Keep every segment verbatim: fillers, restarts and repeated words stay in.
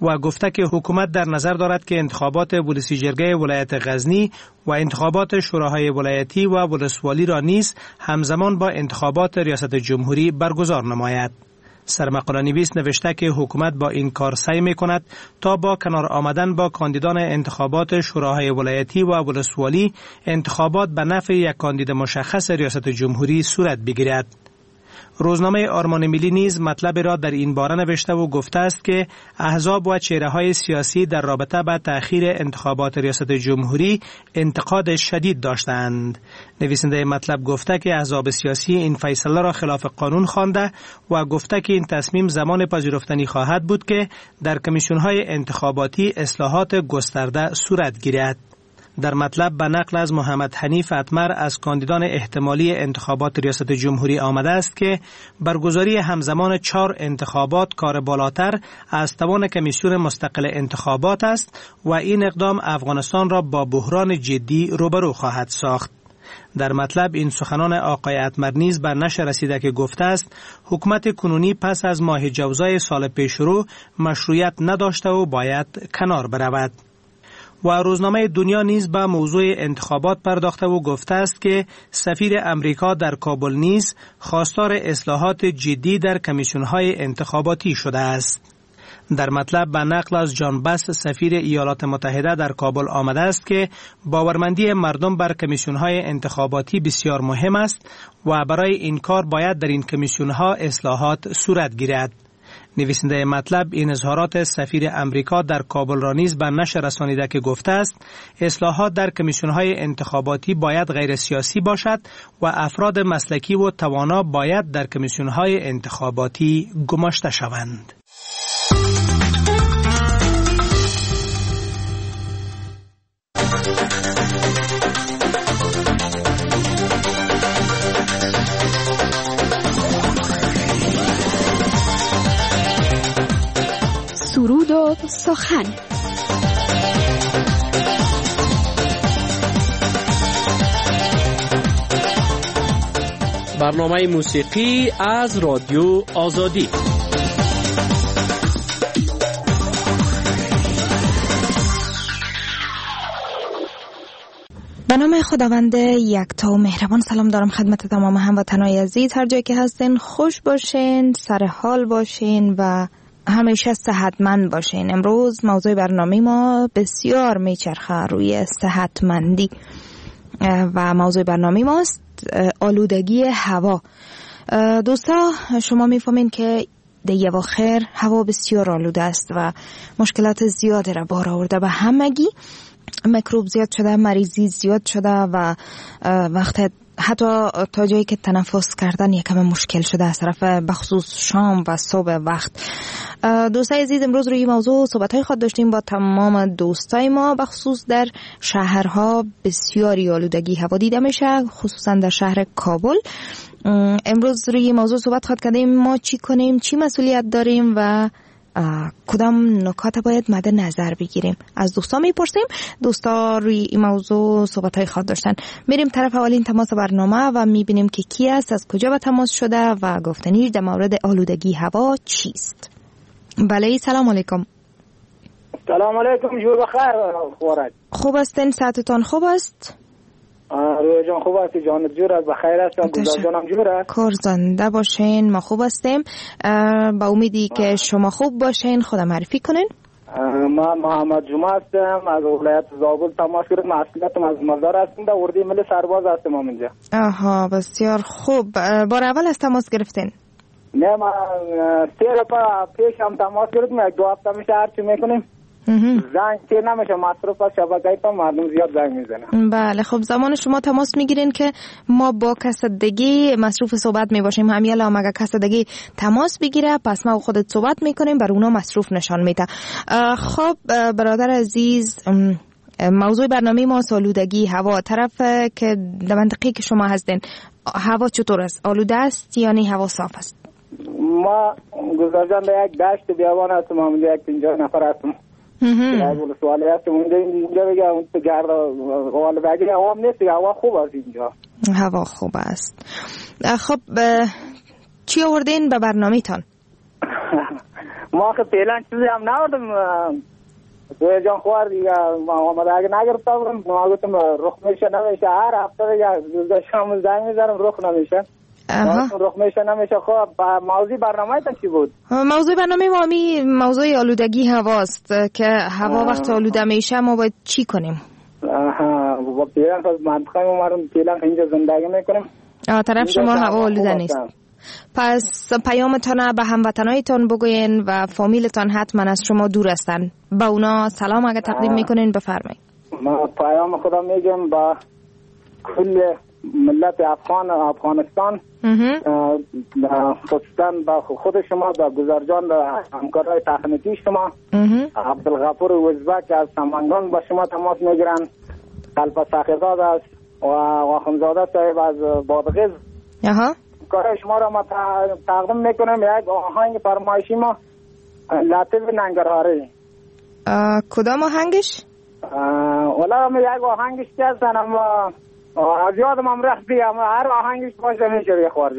و گفته که حکومت در نظر دارد که انتخابات ولسی جرگه ولایت غزنی و انتخابات شوراهای ولایتی و ولسوالی را نیز همزمان با انتخابات ریاست جمهوری برگزار نماید. سرمقاله‌نویس نوشته که حکومت با این کار سعی می‌کند تا با کنار آمدن با کاندیدان انتخابات شوراهای ولایتی و ولسوالی انتخابات به نفع یک کاندید مشخص ریاست جمهوری صورت بگیرد. روزنامه آرمان ملی نیز مطلب را در این باره نوشته و گفته است که احزاب و چهره‌های سیاسی در رابطه با تأخیر انتخابات ریاست جمهوری انتقاد شدید داشتند. نویسنده مطلب گفته که احزاب سیاسی این فیصله را خلاف قانون خوانده و گفته که این تصمیم زمان پذیرفتنی خواهد بود که در کمیسیون‌های انتخاباتی اصلاحات گسترده صورت گیرد. در مطلب به نقل از محمد حنیف اتمر از کاندیدان احتمالی انتخابات ریاست جمهوری آمده است که برگزاری همزمان چهار انتخابات کار بالاتر از توان کمیسیون مستقل انتخابات است و این اقدام افغانستان را با بحران جدی روبرو خواهد ساخت. در مطلب این سخنان آقای اتمر نیز بر نشر رسیده که گفته است حکومت کنونی پس از ماه جوزای سال پیشرو مشروعیت نداشته و باید کنار برود. و روزنامه دنیا نیز به موضوع انتخابات پرداخته و گفته است که سفیر امریکا در کابل نیز خواستار اصلاحات جدی در کمیسیون‌های انتخاباتی شده است. در مطلب به نقل از جان بس سفیر ایالات متحده در کابل آمده است که باورمندی مردم بر کمیسیون‌های انتخاباتی بسیار مهم است و برای این کار باید در این کمیسیون‌ها اصلاحات صورت گیرد. نویسنده مطلب این اظهارات سفیر امریکا در کابل را نیز به نشر رسانیده که گفته است اصلاحات در کمیسیون‌های انتخاباتی باید غیر سیاسی باشد و افراد مسلکی و توانا باید در کمیسیون‌های انتخاباتی گماشته شوند. سرود و سخن. برنامه موسیقی از رادیو آزادی. به نام خداوند یکتا و مهربان سلام دارم خدمت تمام هموطنان عزیز، هر جایی که هستین خوش باشین، سر حال باشین و همیشه صحتمند باشین. امروز موضوع برنامه ما بسیار میچرخه روی صحتمندی و موضوع برنامه ماست آلودگی هوا. دوستا شما میفهمین که در اواخر هوا بسیار آلوده است و مشکلات زیادی را بار آورده به همگی. میکروب زیاد شده، مریضی زیاد شده و وقت حتی تا جایی که تنفس کردن یکم مشکل شده از طرف بخصوص شام و صبح وقت. دوستای عزیز امروز روی موضوع صحبت‌های خود داشتیم با تمام دوستای ما. بخصوص در شهرها بسیاری آلودگی هوا دیده میشه، خصوصا در شهر کابل. امروز روی موضوع صحبت خود کردیم ما چی کنیم، چی مسئولیت داریم و کدام نکات باید مد نظر بگیریم. از دوستا میپرسیم. دوستا روی این موضوع صحبت‌های خود داشتن. میریم طرف اولین تماس برنامه و میبینیم که کی است، از کجا به تماس شده و گفتنیش در مورد آلودگی هوا چیست. بله سلام علیکم. سلام علیکم، جور بخیر. خورد خوب هستین؟ صحتتان خوب است؟ روی جان خوب هستی؟ جانت جور است؟ بخیر هستم. گزار جانم جور است؟ کار زنده باشین. ما خوب هستیم. با امیدی که شما خوب باشین خدا معرفی کنین. ما محمد جمعه هستم از ولایت زابل تماس گرفتم. اصلیتم از مالدار هستم، در اردی ملی سرباز هستم اینجا. آها بسیار خوب. بار اول از تماس گرفتین؟ نه ما سه روز پیش هم تماس گرفتم. یک دو هفته میشه هرچی میکنیم زنگ که نمیشه، مصرف از شبکه تا مردم زیاد زنگ میزنه. بله خب زمان شما تماس میگیرین که ما با کس دیگه مصروف صحبت میباشیم. همین الان اگه کس دیگه تماس بگیره پس ما خودت صحبت میکنیم، بر اونا مصروف نشان میده. خب برادر عزیز موضوع برنامه ما آلودگی هوا. طرف که در منطقه که شما هستین هوا چطور است؟ آلوده است یعنی هوا صاف است؟ ما گذاشتن به یک دشت بیابان هستم، همونجا یک پنجاه نفر هستم. یک بول سوالی هستم اونجا اینجا بگم اون تو گرد غوال بگیری هوا هم نیست، هوا خوب است اینجا. هوا خوب است. خب چی آوردین به برنامه تان؟ ما که پیلان چیزی هم نوردم دوی جان خوار دیگه آمده اگه نگرفته بودم ما گفتم رخ میشه نمیشه هر هفته دیگه روزا شام زنگ میزنم رخ نمیشه رخ میشه نمیشه. خب موضوع برنامه تا چی بود؟ موضوع برنامه ما می موضوع آلودگی هواست که هوا وقت آلوده میشه ما باید چی کنیم؟ آها با پیلان پس منطقه ما رو پیلان اینجا زندگی میکنیم. آه طرف شما هوا آلوده نیست. پس پیامتان به هموطنایتان بگوین و فامیلتان حتما از شما دور هستن. با اونا سلام اگه تقدیم میکنین بفرمایید. ما پیام خدا میگم با کل ملت افغان افغانستان خصوصا با خود شما با گذرجان و همکارای تکنیکی شما عبدالغفور وزبک از سمنگان با شما تماس میگیرن. قلب ساخیزاد است و واخمزاده صاحب از بادغیز. اها کار شما را ما تقدیم میکنم. یک آهنگ فرمایشی ما لطیف ننگرهاری. کدام آهنگش؟ ولی ما یک آهنگش که هستن اما از یادم هم رفتی اما هر آهنگش باشه میشه یه خوارجه.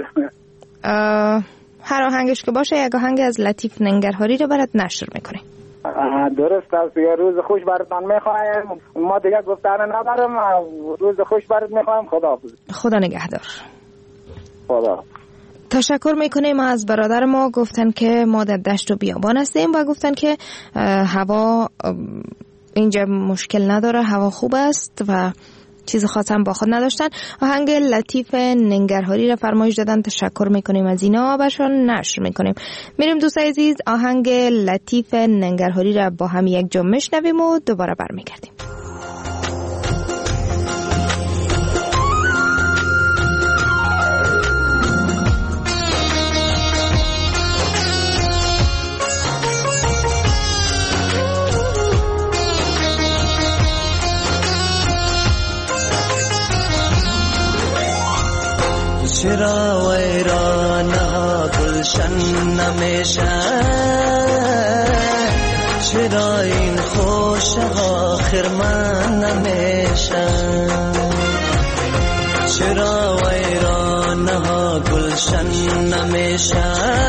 هر آهنگش که باشه یک آهنگ از لطیف ننگرهاری رو برات نشر میکنه. درست است. یه روز خوش براتان میخوایم. ما دیگه گفتن ندارم. روز خوش برات میخوایم. خدا خدا نگهدار. خدا تشکر میکنیم از برادر ما. گفتن که ما در دشت و بیابان هستیم و گفتن که هوا اینجا مشکل نداره، هوا خوب است و چیز خاص هم با خود نداشتن. آهنگ لطیف ننگرهاری را فرمایش دادن. تشکر میکنیم از اینا، برشان نشر میکنیم. میریم دوستای عزیز آهنگ لطیف ننگرهاری را با هم یک جا میشنویم و دوباره برمیگردیم. چرا ویرانها گلشن نمیشه؟ چرا این خوشها خرمن نمیشه؟ چرا ویرانها گلشن نمیشه؟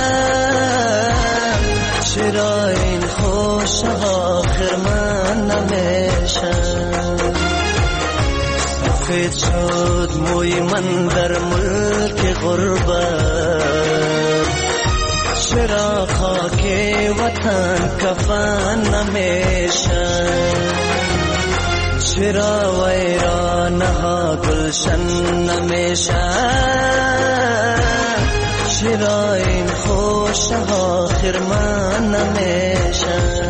چرا این خوشها خرمن نمیشه؟ سفید شد موی من در ملک غربت، چرا خاک وطن کفن نمیشه؟ چرا ویرانها گلشن نمیشه؟ چرا این خوشها خرمن نمیشه؟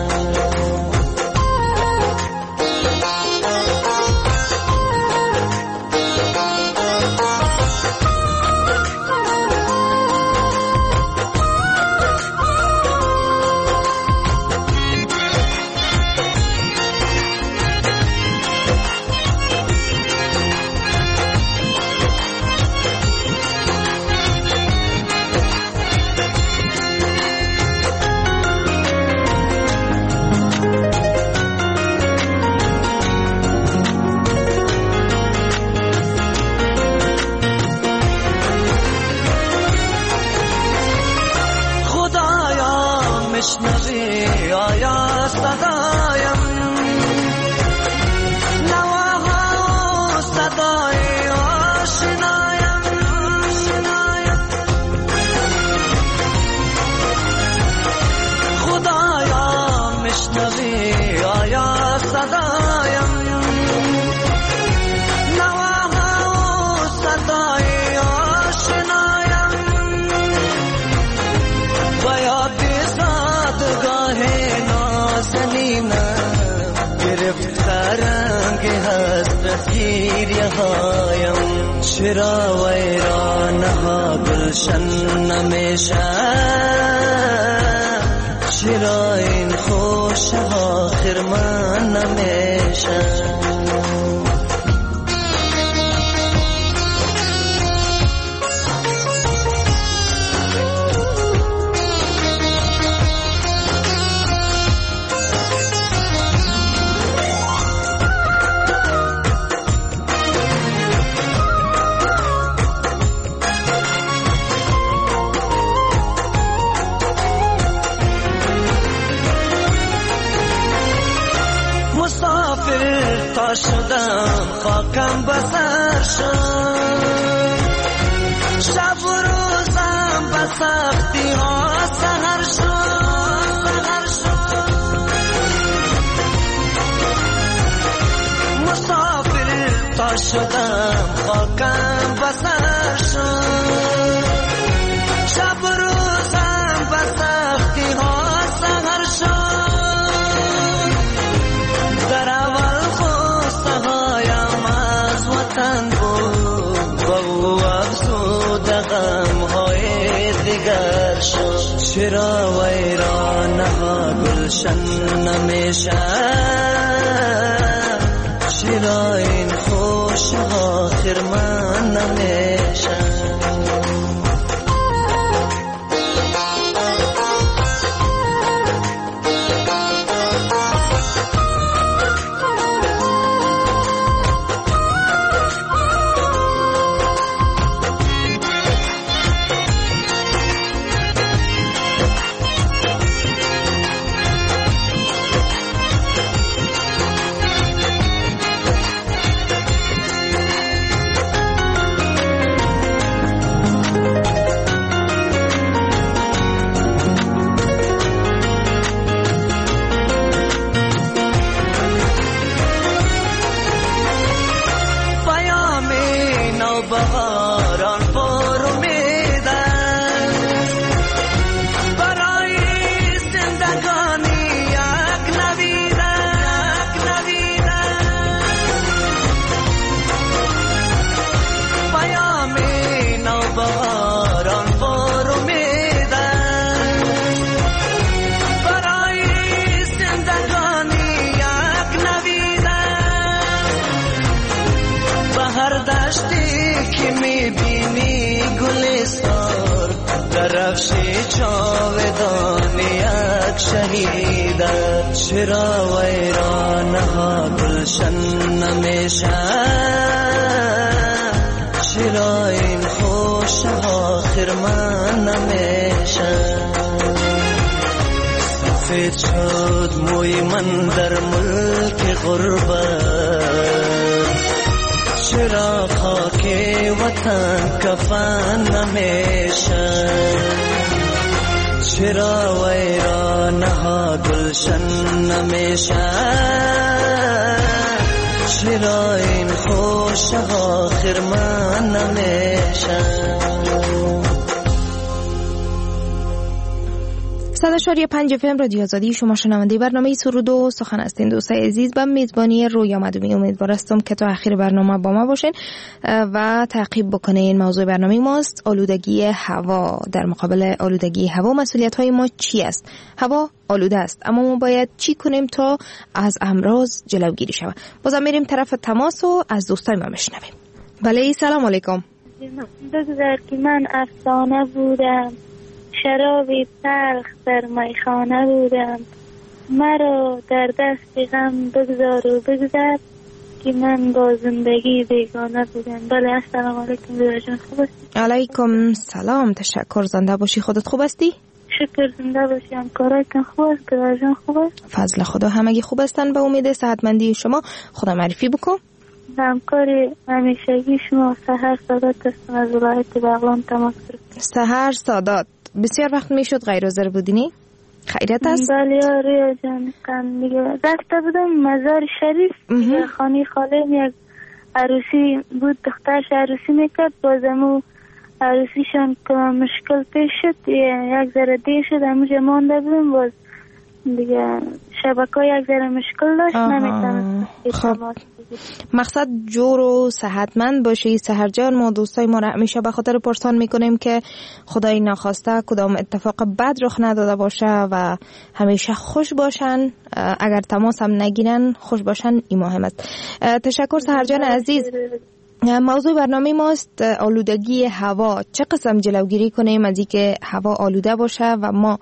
مشنوی آیا صدایم، نواها صدای آشنایم، خدایا مشنوی آیا صدایم، نواها صدای آشنایم، و یاد رنگ حسرت گیریهایم. چرا ویرانها گلشن نمیشه؟ چرا این خوشها خرمن نمیشه؟ مسافر تا شدم خاکم بسر شد شب و روزم به سختی ها سهر شد مسافر تا شدم خاکم بسر شد شب و روزم به سختی ها سهر شد در اول خوسته هایم از وطن بود با او افزوده غم های دیگر شد چرا ویرانه ها گلشن نمیشد چرا این خوش ها خرمان نمیشد چرا ویرانه ها گلشن نمیشد چرا این خوش ها خرمان نمیشد سفید شد موی من در ملک غربت چرا خاک وطن کفن نمیشد چرا ویرانه ها گلشن نمیشد چرا این خوش ها خرمان نمیشد صد اشاری پنج اف ام رادیو آزادی شما شنونده برنامه سرود و سخن هستین. دوستای عزیز به میزبانی رویا مدومی امیدوارم که تا آخر برنامه با ما باشین و تعقیب بکنین. موضوع برنامه ماست آلودگی هوا. در مقابل آلودگی هوا مسئولیت های ما چی است؟ هوا آلوده است اما ما باید چی کنیم تا از امراض جلوگیری شود؟ بازم میریم طرف تماس و از دوستای ما بشنویم. بله سلام علیکم. بگذار که من افسانه بودم شرابی تلخ در میخانه بودم مرا در دست غم بگذار و بگذر که من با زندگی بیگانه بودم. بله السلام علیکم بیرا جان، خوب هستی؟ علیکم سلام، تشکر. زنده باشی. خودت خوب هستی؟ شکر زنده باشی. همکارایتون خوب است؟ بیرا جان خوب است؟ فضل خدا همگی خوب هستن به امید صحتمندی شما. خدا معرفی بکن. همکاری همیشگی شما سحر سادات هستم از ولایت بغلان تماس گرفتم. سحر سادات، بسیار وقت میشد غیر حاضر بودینی؟ خیریت است؟ بله آریا جان، کم دیگه رفته بودم مزار شریف خانه خالم، یک عروسی بود، دخترش عروسی میکرد، بازمو عروسیشان که مشکل پیش شد، یک ذره دیر شد، همونجا مانده بودم، باز دیگه شبکه یک ذره مشکل داشت، نمیتونم. خب مقصد جور و صحتمند باشی سحر جان. ما دوستای ما را همیشه به خاطر پرسان میکنیم که خدای نخواسته کدام اتفاق بد رخ نداده باشه و همیشه خوش باشن، اگر تماس هم نگیرن خوش باشن، این مهم است. تشکر سحر جان عزیز. موضوع برنامه ماست آلودگی هوا. چه قسم جلوگیری کنیم از اینکه هوا آلوده باشه و ما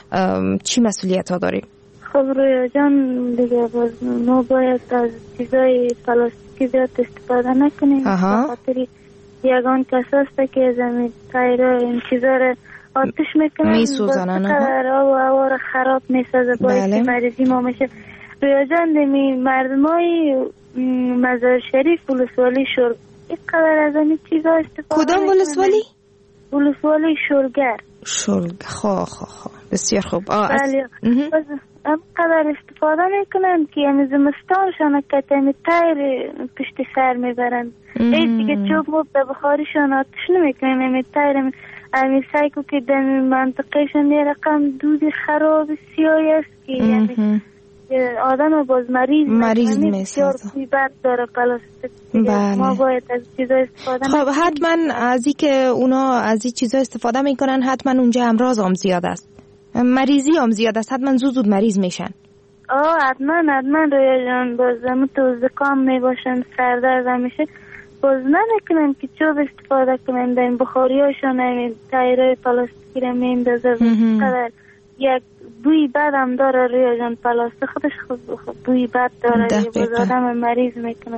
چی مسئولیت ها داریم؟ خب رویا جان دیگه باز ما باید از چیزای پلاستیکی زیاد استفاده نکنیم، به خاطر یگان کساست که زمین تایرها این چیزا رو آتش میکنن، میسوزنن، آب و هوا رو خراب میسازه، باید که مریضی ما میشه. رویا جان دمی مردمای مزار شریف ولسوالی شرگ اینقدر از این چیزا استفاده کدام ولسوالی؟ ولسوالی شرگر شرگ خواه خواه خواه بسیار خوب. بله اینقدر استفاده میکنن که همی زمستانشان که همی تایر پشت سر میبرن این دیگه چوب موب به بخاریشان آتش نمیکنن همی تایر همی سایکو که در منطقهشان یه رقم دود خراب سیایی است که یعنی آدم باز مریض مریض میسازه بسیار بد داره پلاستیک. ما باید از چیزا استفاده خب حتما از این که اونا از این چیزا استفاده میکنن حتما اونجا امراض هم زیاد است، مریضی هم زیاد است، حتما زود زود مریض میشن. آه حتما حتما رویا جان باز تو زکام میباشن سردرد میشه باز نمیکنن که چوب استفاده کنن در این بخاری هاشون این تایرهای پلاستیکی رو میندازه قدر یک بوی بد هم داره رویا جان پلاستیک خودش خود بوی بد داره باز آدم مریض میکنه.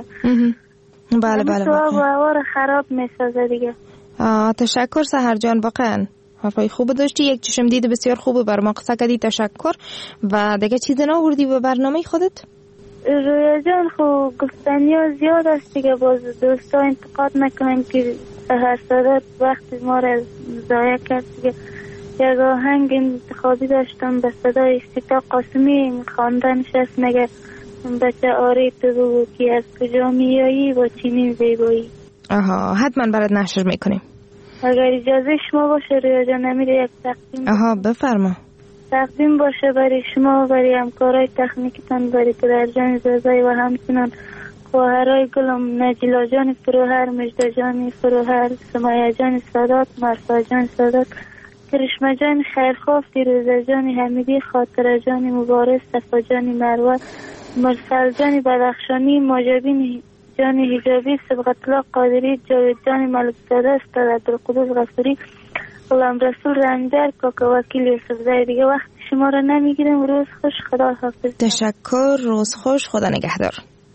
بله بله تو هوا رو خراب میسازه دیگه. آه تشکر سحر جان واقعا حرفای خوب داشتی، یک چشم دید بسیار خوبه بر ما قصه کردی، تشکر. و دیگه چیزی نآوردی به برنامه خودت؟ رویا جان خب گفتنی ها زیاد است دیگه، باز دوستا انتقاد نکنن که سحر سادات وقتی ما را ضایع کرد دیگه. یک آهنگ انتخابی داشتم به صدای سیتا قاسمی خواندنش است، مگه بچه آره تو بگو که از کجا میایی با چینین زیبایی. آها حتما برات نشر میکنیم اگر اجازه شما باشه رویا جان. نمیره یک تقدیم آها بفرما. تقدیم باشه برای شما و برای همکارای تکنیکتان، برای پدر جان زازای و همچنان خواهرای گلم نجیلا جان فروهر، مجده جان فروهر، سمایه جان سادات، مرسا جان سادات، کرشمه جان خیرخواه، فیروزه جان حمیدی، خاطره جان مبارز، صفا جان مروه، مرسل جان بدخشانی، ماجبین جان حجابی، سبقت الله قادری، جاوید جان ملک زاده، استاد عبدالقدوس غفوری، غلام رسول رنجر، کاکا وکیل یوسف زای. دیگه وقت شما را نمیگیرم. روز خوش، خدا حافظ. تشکر، روز خوش، خدا نگهدار.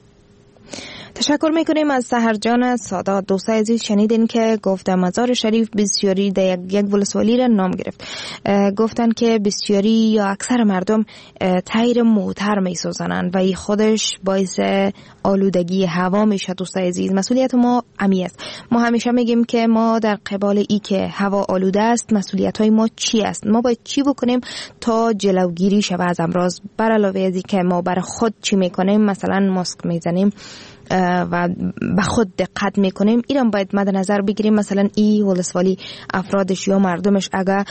تشکر میکنیم از سحر جان سادات. دوستای عزیز شنیدین که گفت مزار شریف بسیاری در یک, یک ولسوالی را نام گرفت. گفتن که بسیاری یا اکثر مردم تایر موتر میسوزنن و این خودش باعث آلودگی هوا میشه. دوستای عزیز مسئولیت ما عمی است. ما همیشه میگیم که ما در قبال ای که هوا آلوده است مسئولیت های ما چی است، ما باید چی بکنیم تا جلوگیری شود از امراض. بر علاوه از این که ما برای خود چی میکنیم، مثلا ماسک میزنیم و به خود دقت میکنیم، ایران باید مد نظر بگیریم. مثلا ای ولسوالی افرادش یا مردمش اگر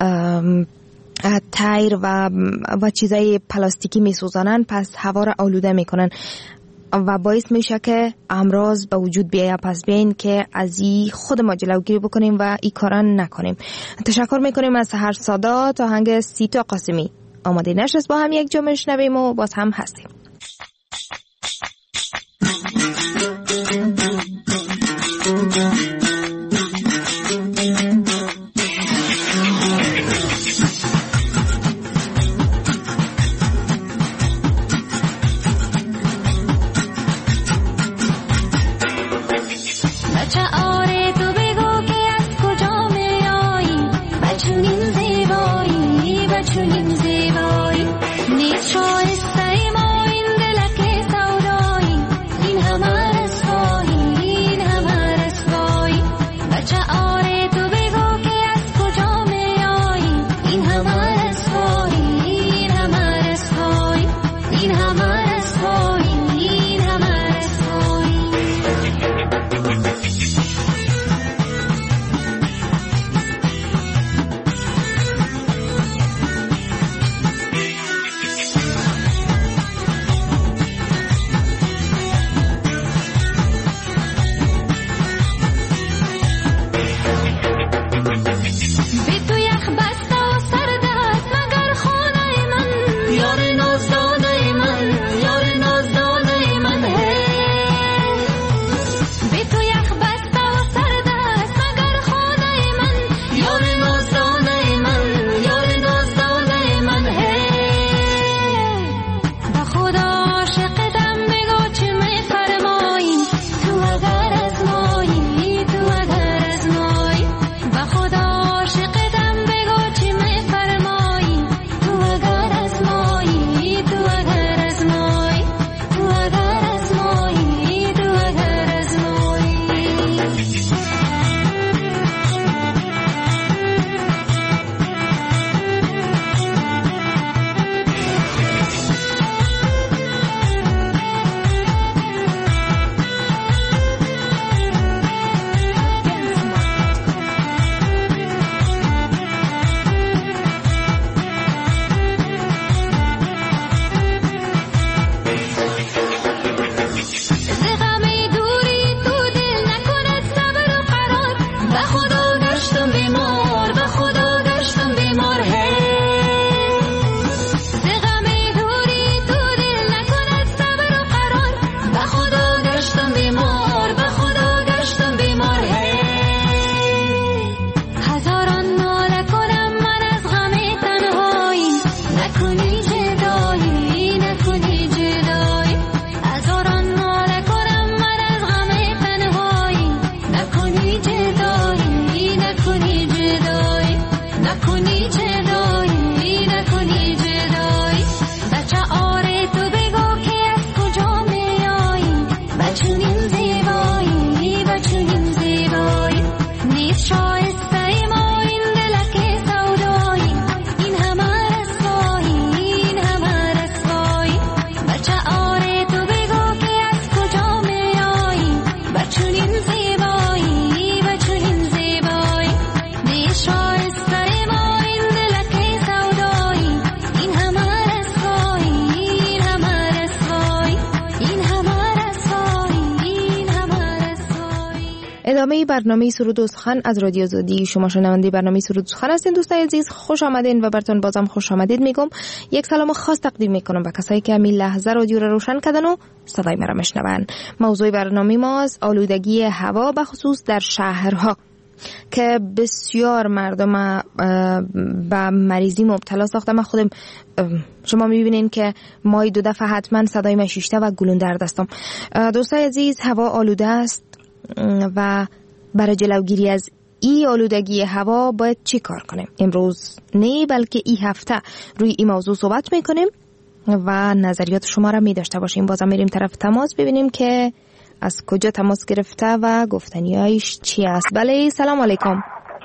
تایر و و چیزای پلاستیکی میسوزانن پس هوا را آلوده میکنن و باعث میشه که امراض به وجود بیاید. پس بیاین که از این خود ما جلوگیری بکنیم و این کارا نکنیم. تشکر میکنیم از سحر سادات. آهنگ سیتا قاسمی آماده نشست با هم یک جا میشنویم و باز هم هستیم. چنین زیبایی نیست شایسته مایی شنونده برنامه سرود و سخن از رادیو آزادی. شما شنونده برنامه سرود و سخن هستین دوستای عزیز، خوش آمدین و براتون بازم خوش آمدید میگم. یک سلام خاص تقدیم میکنم به کسایی که همین لحظه رادیو رو روشن کردن و صدای مرا میشنون. موضوع برنامه ما از آلودگی هوا به خصوص در شهرها که بسیار مردم به مریضی مبتلا ساخته. من خودم شما میبینین که مای دو دفعه حتما صدای من شیشته و گلون در دستم. دوستای عزیز، هوا آلوده است و برای جلوگیری از این آلودگی هوا باید چی کار کنیم؟ امروز نه بلکه این هفته روی این موضوع صحبت میکنیم و نظریات شما را میداشته باشیم. بازم میریم طرف تماس ببینیم که از کجا تماس گرفته و گفتنیایش چی است. بله، سلام علیکم.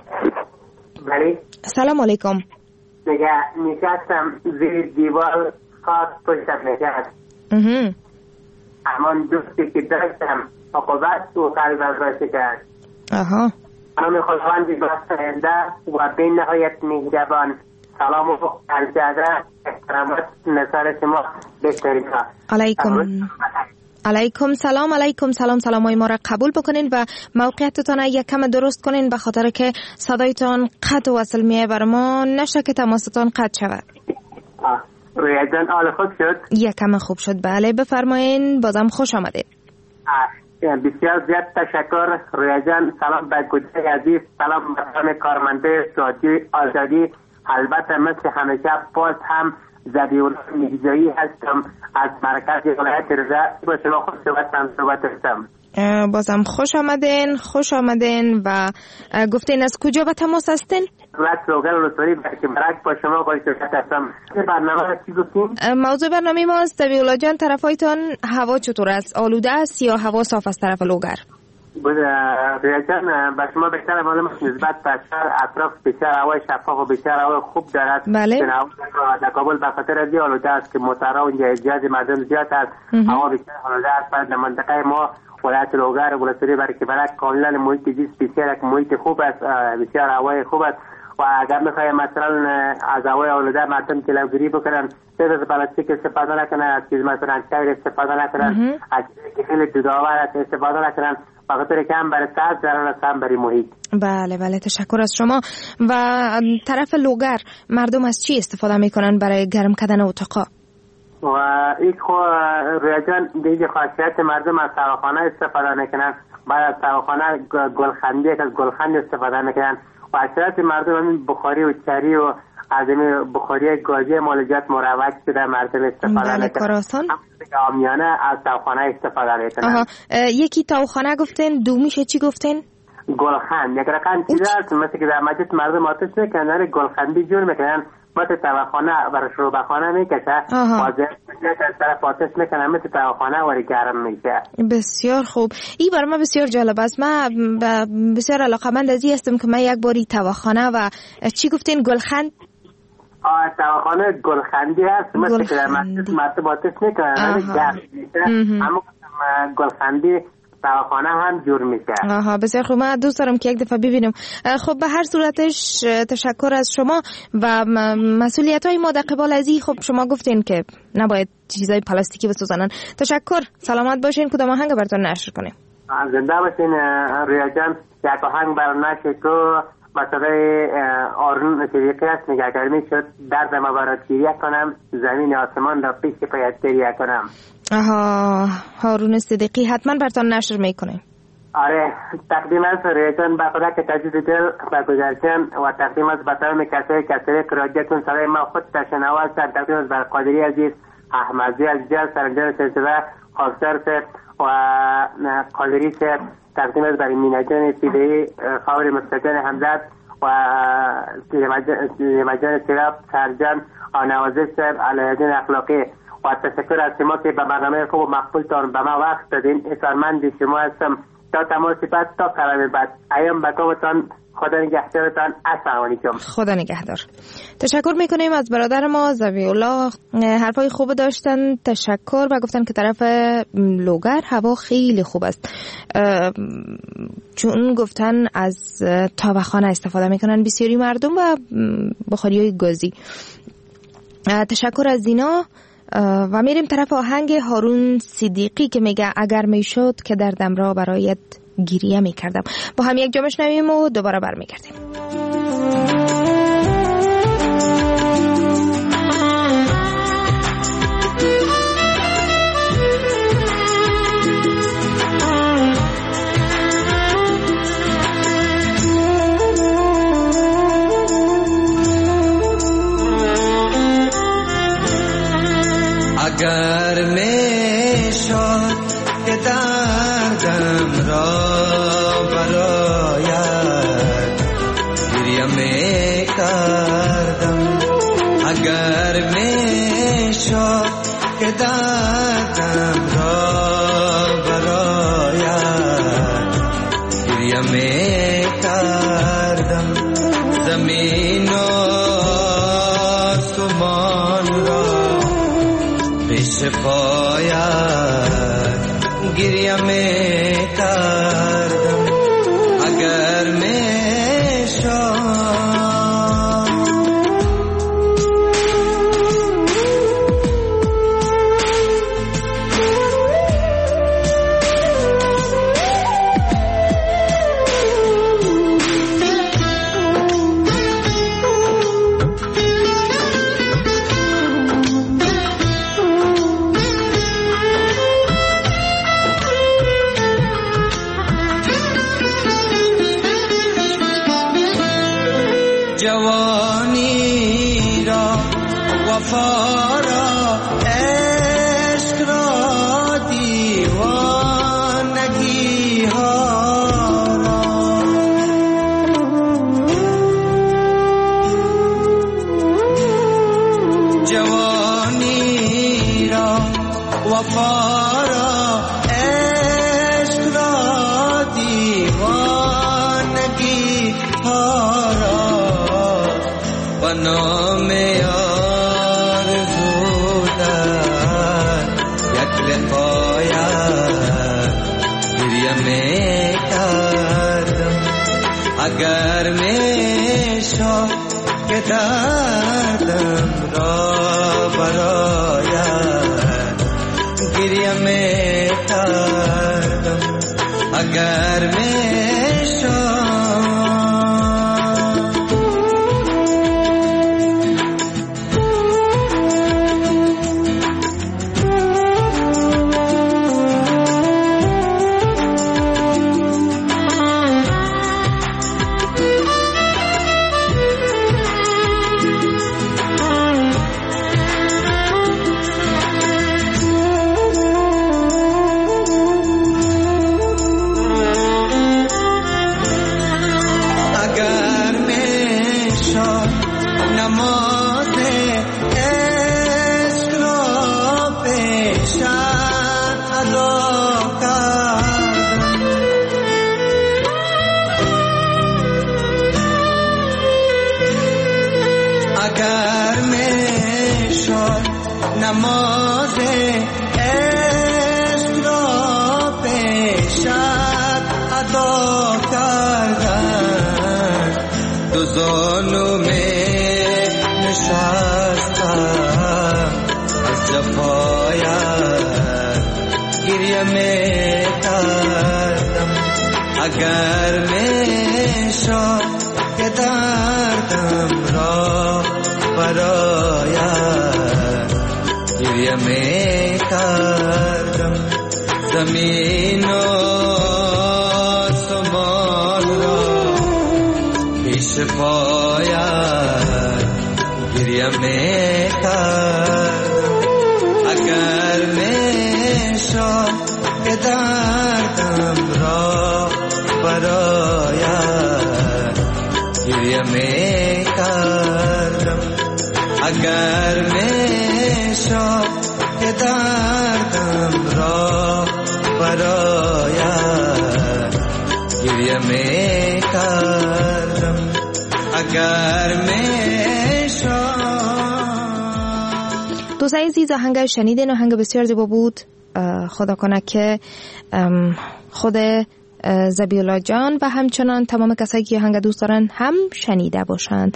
بله، سلام علیکم. دیگه نشستم زیر دیوار خاص پشتم نشست. اها. اما دوستی که داشتم عقوبت و قلبم را شکست. آها. نام خداوندی بخشنده و به نهایت مهربان. سلام و عرض احترامات نثار شما بهترین ها. علیکم. علیکم سلام. علیکم سلام. سلامای ما را قبول بکنین و موقعیتتان یک کم درست کنین به خاطر که صدایتان قطع وصل میه بر ما، نشه که تماستان قطع شود. رویا جان حال خوب شد؟ یک کم خوب شد. بله بفرمایین، بازم خوش آمدید. بسیار زیاد تشکر رویا جان. سلام به گوشه عزیز، سلام به همه کارمنده رادیو آزادی. البته مثل همیشه باز هم زبیون میرزایی هستم از مرکز ولایت رضا. با شما خوش صحبت صحبت هستم. بازم خوش آمدین. خوش آمدین و گفتین از کجا به تماس هستین؟ ولایت لوگر ولسوالی بلکه مرک با شما خوش صحبت هستم. برنامه را چی گفتین؟ موضوع برنامه ما است زبیولا جان، طرفایتان هوا چطور است؟ آلوده است یا هوا صاف از طرف لوگر؟ ریاضان به شما بهتر معلوم است نسبت به شهر اطراف بسیار هوای شفاف و بسیار هوای خوب دارد. بله. در کابل به خاطر از آلوده است که موترها اونجا زیاد مردم زیاد است. هوا بسیار آلوده است. در منطقه ما ولایت لوگر و ولسوالی برکه برک کاملا محیط زیست بسیار یک محیط خوب است، بسیار هوای خوب است. و اگر میخوایم مثلا از هوای آلوده مردم جلوگیری بکنن، چیز از پلاستیک استفاده نکنن، از چیز مثلا شیر استفاده نکنن، از چیزی که خیلی دودآور استفاده نکنن، بخاطر که هم برای صحت ضرر است هم برای محیط. بله بله، تشکر از شما. و طرف لوگر مردم از چی استفاده میکنن برای گرم کردن اتاقا؟ و این خو ریاجان دیگه خاصیت مردم از سواخانه استفاده میکنن، بعد از سواخانه گلخندی از گلخند استفاده میکنن و اکثریت مردم همین بخاری و چری و از این بخاری گازی مالجات مروج شده مردم استفاده بله میکنن. کاراسان عامیانه از تاوخانه استفاده میکنن. آها. یکی تاوخانه گفتین، دومیشه چی گفتین؟ گلخند. یک رقم چیز است مثل که در مجلس مردم آتش میکنن گلخندی جور میکنن، مثل تاوخانه برای شروبخانه میکشه واضح از طرف آتش میکنن مثل تاوخانه وری گرم میشه. بسیار خوب. این برای من بسیار جالب است. من بسیار علاقمند از این هستم که من یک باری تاوخانه و چی گفتین گلخند؟ آه تاوخانه گلخندی هست مثل که در مجلس مردم آتش میکنن گرم میشه، اما گلخندی تاوخانه هم جور میشه. آها بسیار خوب. من دوست دارم که یک دفعه ببینم. خب به هر صورتش تشکر از شما و مسئولیت های ما در قبال از این. خب شما گفتین که نباید چیزای پلاستیکی بسوزنن. تشکر، سلامت باشین. کدام آهنگ براتون نشر کنیم؟ زنده باشین ریا جان. یک آهنگ برای نشر تو مسئله آرون صدیقی هست نگه گرمی شد درد مبارد گریه کنم زمین آسمان را پیش پایت گریه کنم. آها هارون صدیقی حتما براتون نشر میکنه. آره تقدیم از ریتون با خدا که تجدید دل برگزارتن و تقدیم از بطرم کسایی کسایی که راجعتون سرای ما خود تشنواز سر تقدیم از بر قادری عزیز احمدی عزیز سرنجان سلسله خاکسر سر و قادری سر تقدیم از برای مینجان سیدهی خاور مستقان حمزت و لیمجان سراب سرجان آنوازش سر علیدین اخلاقی و تشکر از شما که به برنامه خوب و مقبول تان به ما وقت دادین. اصالمند شما هستم تا تماسی بعد تا کلمه بعد ایام بکامتان. خدا نگهدارتان. السلام علیکم. خدا نگهدار. تشکر میکنیم از برادر ما زوی الله، حرفای خوب داشتن. تشکر و گفتن که طرف لوگر هوا خیلی خوب است، چون گفتن از تاوخانه استفاده میکنن بسیاری مردم و بخاری های گازی. تشکر از اینا و میریم طرف آهنگ هارون صدیقی که میگه اگر میشد که دردم را برایت گریه می کردم. با هم یک جا بشنویم و دوباره برمیگردیم. اگر می شد که دردم را برایت گریه می کردم، اگر می شد که دردم را برایت گریه می کردم، زمین و آسمان را پیش پایت گریه می کردم، اگر می جوانی را وفا را عشق را دیوانگی ها را جوانی را وفا را عشق را دیوانگی ها و نام آرزو در یک لقایت گریه می کردم، اگر می شد که دردم را برایت گریه می کردم، اگر می شد نماز عشق را پیشت ادا کردن، دو زانو می نشستم از جفایت گریه می کردم، اگر می شد که دردم را برایت گریه می کردم، زمین و آسمان را پیش پایت گریه می کردم، اگر می شد که دردم را برایت گریه می کردم، اگر می شد که دردم را برایت گریه می کردم، اگر می شد. دوستان عزیز، آهنگ شنیدین، آهنگ بسیار زیبا بود. خدا کنه که خود زبی‌الله جان و همچنان تمام کسایی که آهنگ دوست دارن هم شنیده باشند.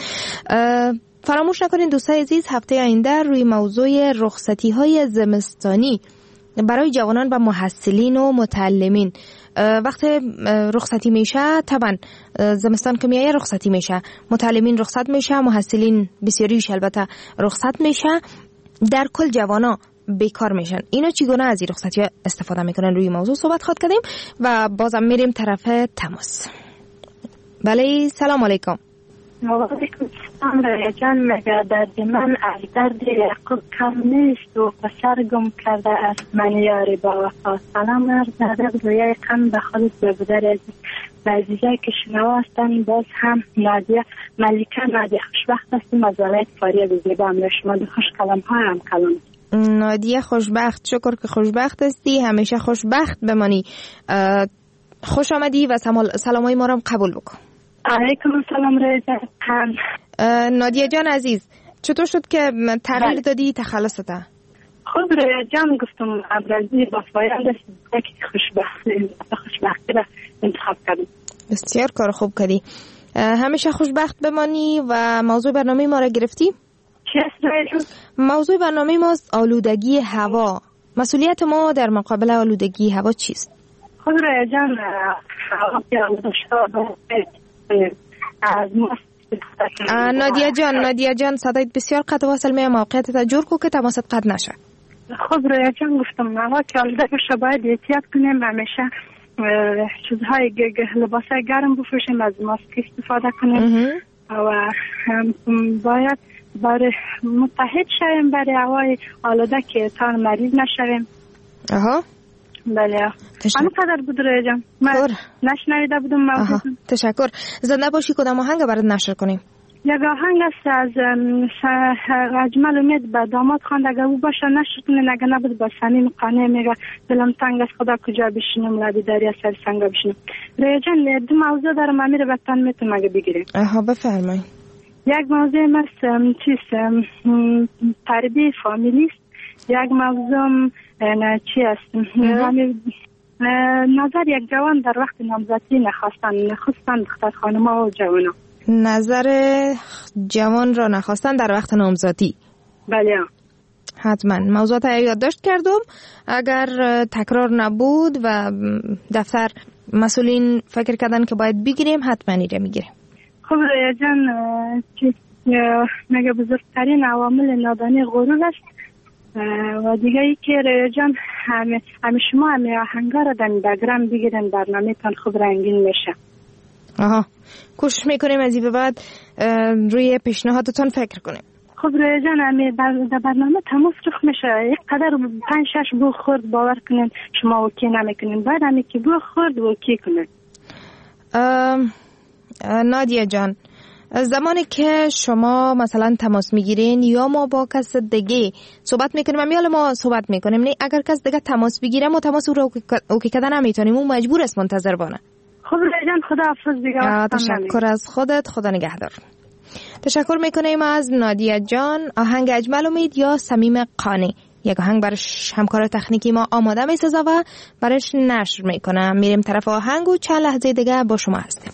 فراموش نکنین دوستان عزیز، هفته آینده روی موضوع رخصتی های زمستانی برای جوانان و محصلین و متعلمین وقت رخصتی میشه، طبعا زمستان که میایه رخصتی میشه، متعلمین رخصت میشه، محصلین بسیاریش البته رخصت میشه، در کل جوانا بیکار میشن. اینا چگونه از این رخصتی ها استفاده میکنن؟ روی موضوع صحبت خواهد کردیم و بازم میریم طرف تماس. بله، سلام علیکم. وعلیکم السلام. ریا جان، مگر درد من از درد یعقوب کم نیست و پسر گم کرده است من یاری با وفا. سلام عرض ادب روی کم به خالص ببودر عزیز و عزیزه که شنوا هستن. باز هم نادیه ملیکه نادیه خوشبخت هستیم از ولایت فاریاب زیبا. هم شما دو خوش کلام ها هم کلام. نادیه خوشبخت، شکر که خوشبخت هستی، همیشه خوشبخت بمانی. خوش آمدی و سلامای ما رو قبول بکن. علیکم السلام رضا خان. نادیه جان عزیز، چطور شد که تغییر دادی تخلصته؟ خب رضا جان، گفتم ابرازی با فایده است که خوشبختی خوشبختی را انتخاب کردم. بسیار کار خوب کردی. همیشه خوشبخت بمانی. و موضوع برنامه ما را گرفتی؟ چی است رضا؟ موضوع برنامه ما آلودگی هوا. مسئولیت ما در مقابل آلودگی هوا چیست؟ خب رضا جان، هوا که آلوده شده نادیه جان نادیه جان صدایت بسیار قطع واصل میه. موقعیتت جور کو که تماست قطع نشه. خب رویا جان، گفتم هوا که آلوده بشه باید احتیاط کنیم، همیشه چیزهای لباسای گرم بپوشیم، از ماسک استفاده کنیم و باید برای متحد شویم برای هوای آلوده که تا مریض نشویم. آها بله. همه قدر بود رویا جان، من نشنویده بودم موضوع. تشکر. زنده باشی. کدام آهنگ برات نشر کنیم؟ یک آهنگ است از اجمل امید به داماد خواند، اگه او باشه نشر کنین، اگه نبود با صمیم قانع میگه دلم تنگ است خدا کجا بشینم، لبی دریا سر سنگا بشینم. رویا جان، دو موضوع دارم، امیر وطن میتونم اگه بگیریم. آها بفرمایید. یک موضوع است چیز تربیه فامیلی است، یک موضوع نه چی است نظر یک جوان در وقت نامزدی نخواستن نخواستن دختر خانم‌ها و جوانا. نظر جوان را نخواستن در وقت نامزدی. بله حتما موضوعات یادداشت کردم، اگر تکرار نبود و دفتر مسئولین فکر کردن که باید بگیریم حتما ایره میگیریم. خب رویا جان، مگه بزرگترین عوامل نادانی غرور است و دیگه ای که رویا جان همه همه شما همه آهنگا را در بگرام بگیرن، برنامه تان خوب رنگین میشه. آها کوشش میکنیم از این به بعد روی پیشنهادتون فکر کنیم. خب رویا جان، همه در برنامه تماس رخ میشه، یک قدر پنج شش بو خورد باور کنین شما اوکی نمیکنین، بعد همه که بو خورد اوکی کنین. نادیه جان، زمانی که شما مثلا تماس میگیرین یا ما با کس دیگه صحبت میکنیم یا ما صحبت میکنیم، نه اگر کس دیگه تماس بگیره ما تماس رو اوکی کردن نمیتونیم، اون مجبور است منتظر بانه. خب جان، خدا حافظ دیگه. تشکر از خودت، خدا نگهدار. تشکر میکنیم از نادیه جان. آهنگ اجمل امید یا صمیم قانی، یک آهنگ برش همکار تکنیکی ما آماده میسازه و برش نشر میکنه. میریم طرف آهنگ و چند لحظه دیگه با شما هستیم.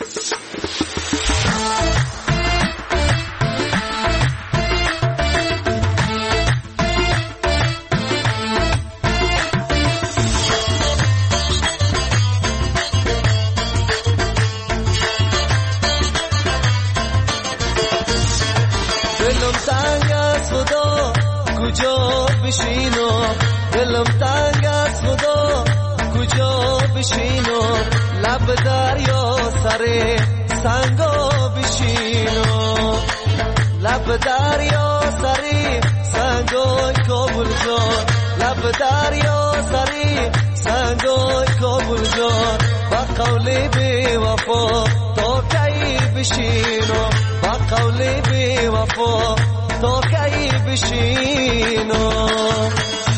دلم تنگ از خدا کجا بشینم، دلم تنگ از خدا کجا بشینم، لب دریا سر سنگا بشینم، لب دریا سر سنگای کابل جان، لب دریا سر سنگای کابل جان، با قول بی وفا تا کی بشینم، با قول بی وفا تا کی بشینم.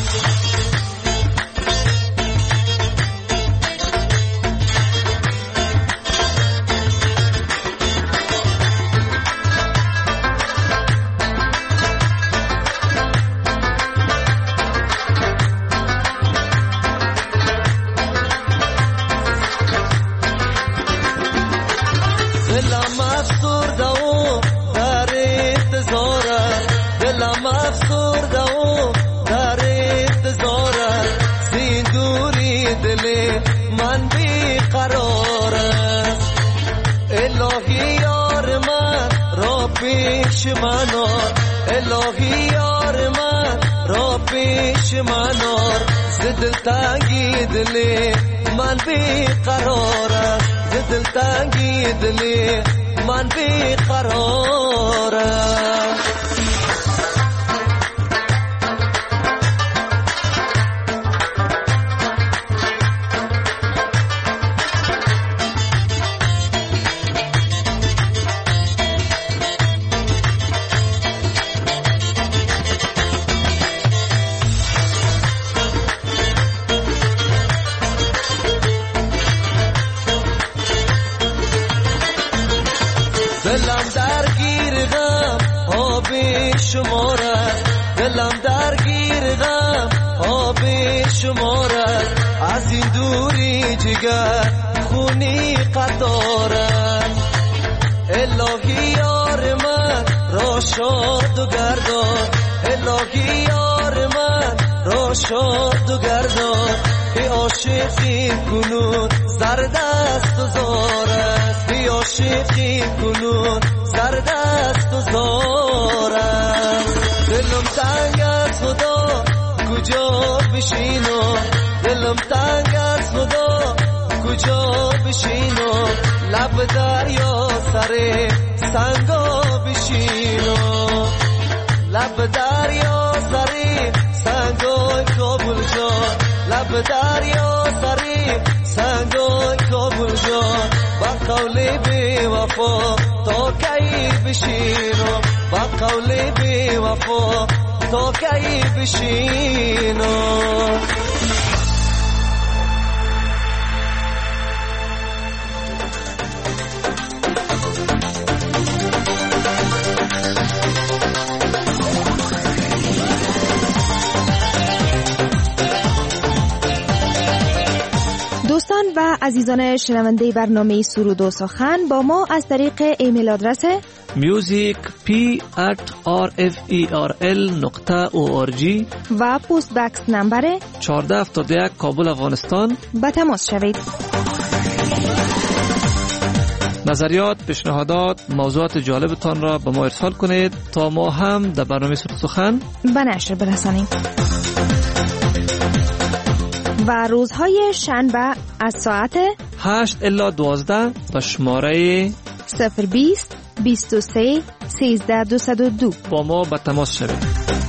دلم افسرده و در انتظاره، دلم افسرده و در پیش من آر الهی یار من را پیش من آر ز دلتنگی دلی من بی قرارم ز دلتنگی دلی من بی قرارم دلم درگیر غم آبی شمارد دلم درگیر غم آبی شمارد از این دوری جگر خونی قطارد الهی یار من را شاد و گردان الهی یار من را شاد و گردان ای عاشقی کنون سردست و زار است ای عاشقی کنون سردست و زار است دلم تنگ از خدا کجا بشینم دلم تنگ از خدا کجا بشینم لب دریا سر سنگا بشینم لب دریا سر سنگای کابل جان لب دریا سری سنگای کابل جان با قول بی وفا تا کی بشینم با قول بی وفا تا کی بشینم دوستان و عزیزان شنونده برنامه سرود و سخن با ما از طریق ایمیل آدرس music p at r f e r l نقطه او آر جی و پست بکس نمبر چهارده هفتاد و یک کابل افغانستان با تماس شوید. نظریات، پیشنهادات، موضوعات جالبتان را به ما ارسال کنید تا ما هم در برنامه سرود و سخن به نشر برسانیم. و روزهای شنبه از ساعت هشت الی دوازده به شماره صفر بیست بیست و سه سیزده دویست و دو با ما به تماس شوید.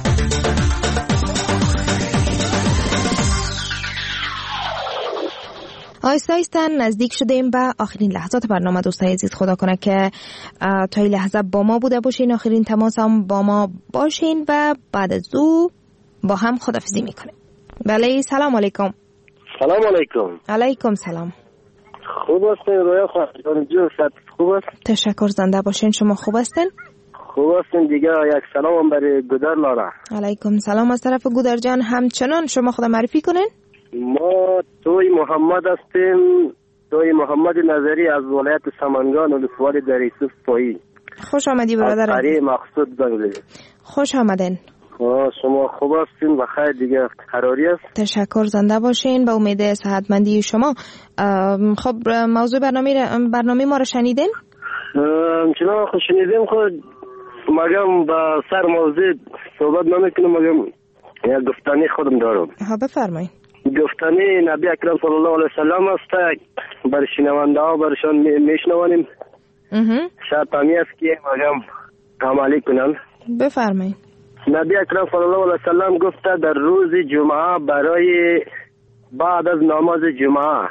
آیسته آیسته نزدیک شدیم به آخرین لحظات برنامه. دوستای عزیز خدا کنه که تا این لحظه با ما بوده باشین، آخرین تماس هم با ما باشین و بعد از او با هم خداحافظی میکنیم. بله سلام علیکم. سلام علیکم. علیکم سلام. خوب هستین رویا خانم جون؟ خوب است؟ تشکر، زنده باشین. شما خوب هستین؟ خوب هستین دیگه. یک سلام هم برای گودر لارا. علیکم سلام از طرف گودر جان. همچنان شما خود معرفی کنین. ما توی محمد هستیم، توی محمد نظری از ولایت سمنگان و ولسوالی در یوسف پایی. خوش آمدی برادر. از قریه مقصود بنگلی. خوش آمدین. شما خوب هستین و خیر دیگه قراری است؟ تشکر، زنده باشین. به امید صحتمندی شما. خب موضوع برنامه برنامه ما رو شنیدین؟ همچنان خود شنیدیم. خود مگم با سر موضوع صحبت نمیکنم، مگم یک گفتنی خودم دارم. ها بفرمایید. گفتنی نبی اکرم صلی الله علیه وسلم است، بر شنونده ها برشان میشنوانیم. شاید تامی است که مگم عملی کنن. بفرمایید. نبی اکرم صلی الله علیه وسلم گفته در روز جمعه برای بعد از نماز جمعه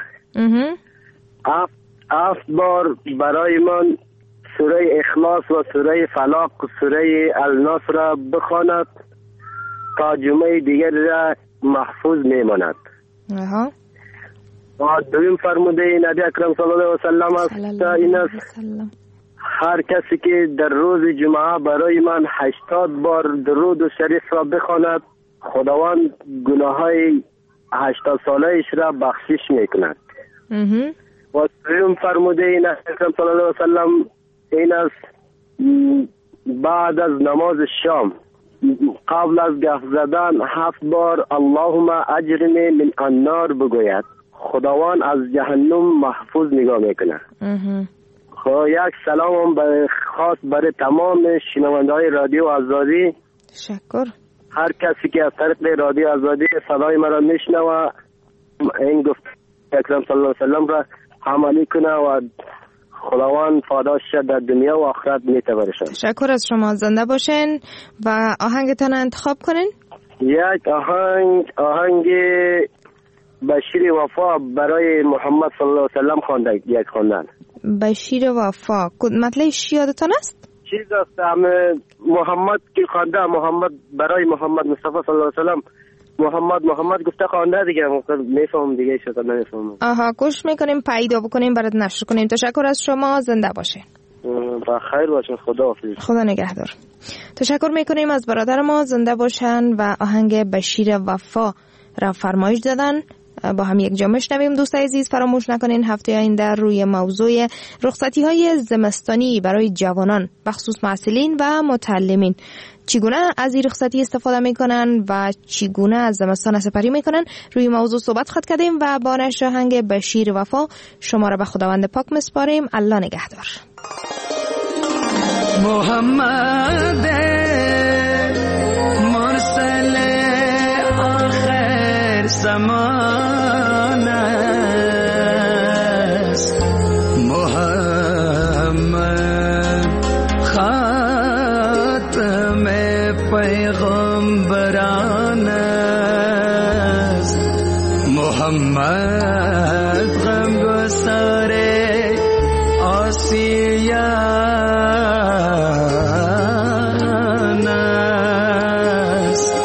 هفت هفت بار برای من سوره اخلاص و سوره فلاق و سوره الناس را بخواند تا جمعه دیگر را محفوظ میماند. اها. و دویم فرموده نبی اکرم صلی الله علیه وسلم است این است هر کسی که در روز جمعه برای من هشتاد بار درود و شریف را بخواند خداوند گناه های هشتاد سالهش را بخشش میکند. و سویم فرموده این اکرم صلی الله علیه وسلم این است بعد از نماز شام قبل از گف زدن هفت بار اللهم اجرنی من النار بگوید خداوند از جهنم محفوظ نگاه میکنه. خب یک سلام هم برای خاص برای تمام شنونده های رادیو آزادی. تشکر. هر کسی که از طریق رادیو آزادی صدای مرا میشنوه این گفت اکرم صلی الله علیه و سلم را عملی کنه و خداوند پاداش در دنیا و آخرت میته برشن. تشکر از شما، زنده باشین و آهنگتان انتخاب کنین. یک آهنگ آهنگ بشیر وفا برای محمد صلی الله علیه و سلم خوانده، یک خواندن. بشیر وفا مطلبش یادتان است؟ چیز است همه محمد که خوانده، محمد برای محمد مصطفی صلی الله علیه و سلم محمد محمد گفته خوانده دیگه، میفهمم دیگه شده نمیفهمم. آها، گوش میکنیم پیدا بکنیم برات نشر کنیم. تشکر از شما، زنده باشه. با خیر باشین، خدا حافظ. خدا نگهدار. تشکر میکنیم از برادر ما، زنده باشن و آهنگ بشیر وفا را فرمایش دادن. با هم یک جا میشنویم. دوست عزیز فراموش نکنین هفته آینده روی موضوع رخصتی های زمستانی برای جوانان بخصوص محصلین و متعلمین چگونه از این رخصتی استفاده میکنن و چگونه از زمستان سپری میکنن روی موضوع صحبت خواهد کردیم و با نشر آهنگ بشیر وفا شما را به خداوند پاک مسپاریم. الله نگهدار. محمد مرسل آخر زمان است، محمد خاتم پیغمبران است، محمد غمگسار آسیان است،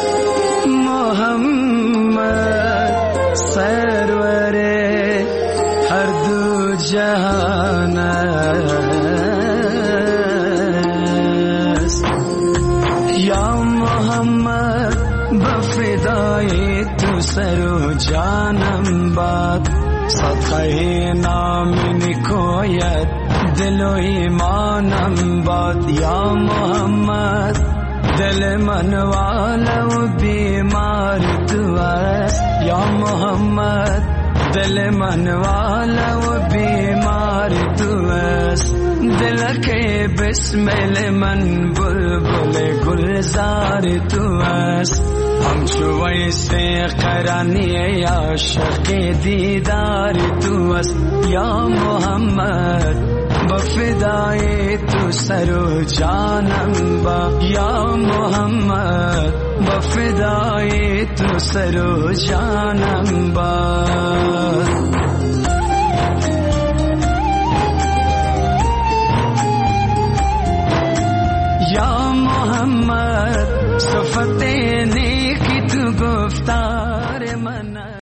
محمد سرور هر دو جهان است. یا محمد بفدای تو سر و جانم باد، صدقه نام نکویت دل و ایمانم باد. یا محمد دل من والا و بیمار تو است، یا محمد دل من والا و بیمار تو است. دل که بسمل من بلبل گلزار تو است، همچو ویسه قرانی عاشق دیدار تو است. یا محمد بفدای تو سر و جانم با، یا محمد بفدای تو سر و جانم با. یا محمد صفت نیکی تو گفتار من